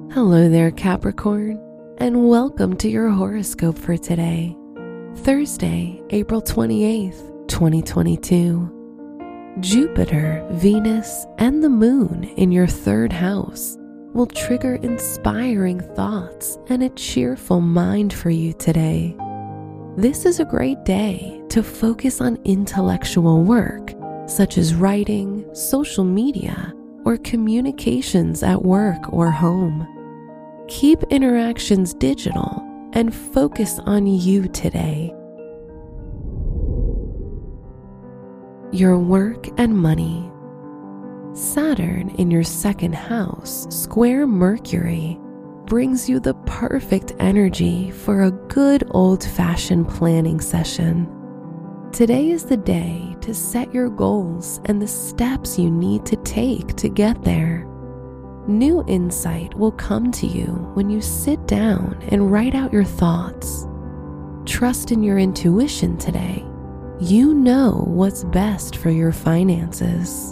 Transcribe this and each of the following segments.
Hello there, Capricorn, and welcome to your horoscope for today, Thursday, April 28th, 2022. Jupiter, Venus, and the Moon in your third house will trigger inspiring thoughts and a cheerful mind for you today. This is a great day to focus on intellectual work, such as writing, social media, or communications at work or home. Keep interactions digital and focus on you today. Your work and money. Saturn in your second house, square Mercury, brings you the perfect energy for a good old-fashioned planning session. Today is the day to set your goals and the steps you need to take to get there. New insight will come to you when you sit down and write out your thoughts. Trust in your intuition today. You know what's best for your finances.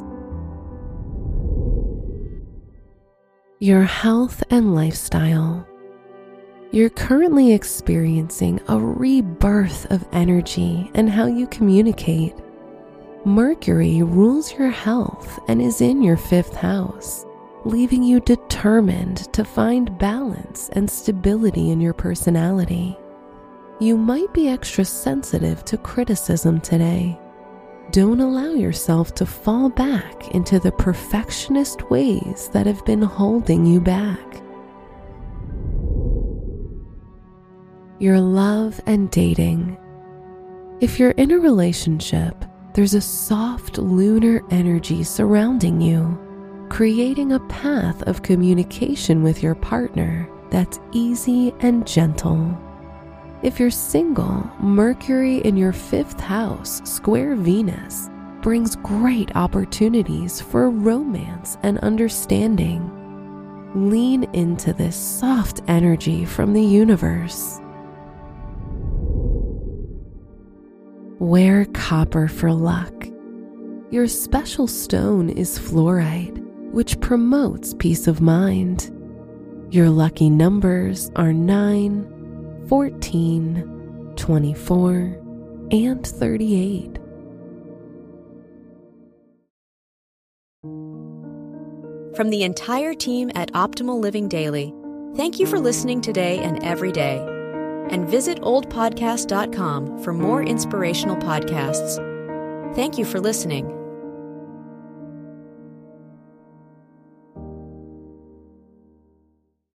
Your health and lifestyle. You're currently experiencing a rebirth of energy and how you communicate. Mercury rules your health and is in your fifth house, leaving you determined to find balance and stability in your personality. You might be extra sensitive to criticism today. Don't allow yourself to fall back into the perfectionist ways that have been holding you back. Your love and dating. If you're in a relationship, there's a soft lunar energy surrounding you, creating a path of communication with your partner that's easy and gentle. If you're single, Mercury in your fifth house, square Venus, brings great opportunities for romance and understanding. Lean into this soft energy from the universe. Wear copper for luck. Your special stone is fluorite, which promotes peace of mind. Your lucky numbers are 9, 14, 24, and 38. From the entire team at Optimal Living Daily, thank you for listening today and every day. And visit oldpodcast.com for more inspirational podcasts. Thank you for listening.